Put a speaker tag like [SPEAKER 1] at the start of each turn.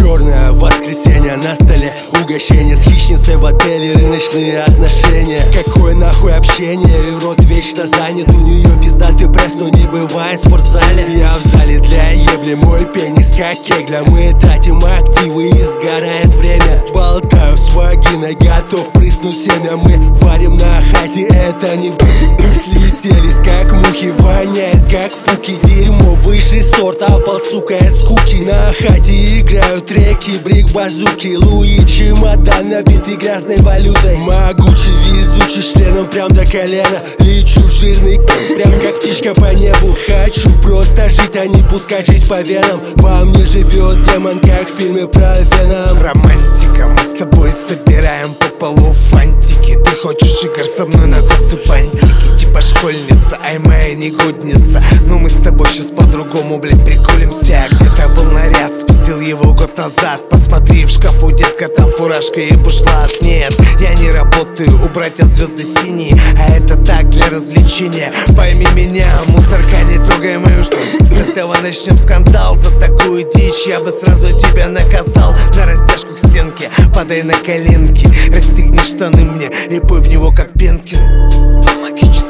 [SPEAKER 1] Черное воскресенье на столе, угощение с хищницей в отеле, рыночные отношения. Какое нахуй общение, и рот вечно занят. У нее пиздатый пресс, но не бывает в спортзале. Я в зале для ебли, мой пенис как кегля. Мы тратим активы и сгорает время. Болтаю с вагиной, готов прыснуть семя. Мы варим на хате, это не слетелись как мухи, воняет как пуки. Дерьмо высший сорт, опал, сука, от скуки. На хате играют реки, брик-базуки. Луи, чемодан набитый грязной валютой. Могучий, везучий, членом прям до колена. Лечу жирный, прям как птичка по небу. Хочу просто жить, а не пускать жизнь по венам. Во мне живет демон, как в фильме про Веном.
[SPEAKER 2] Романтика, мы с тобой собираем по полу фантики. Ты хочешь игр со мной на косы бантики, типа школьница, ай моя негодница. Но мы с тобой сейчас по-другому, блядь, приколимся. Где-то был наряд, спустил его год назад. Посмотри в шкафу, детка, там фуражка и бушлат. Нет, я не работаю, у братьев звезды синие, а это так, для развлечения. Пойми меня, мусорка, не трогай мою С этого начнем скандал, за такую дичь я бы сразу тебя наказал. На растяжку к стенке, падай на коленки, расстегни штаны мне и пой в него как Пенкин. Магический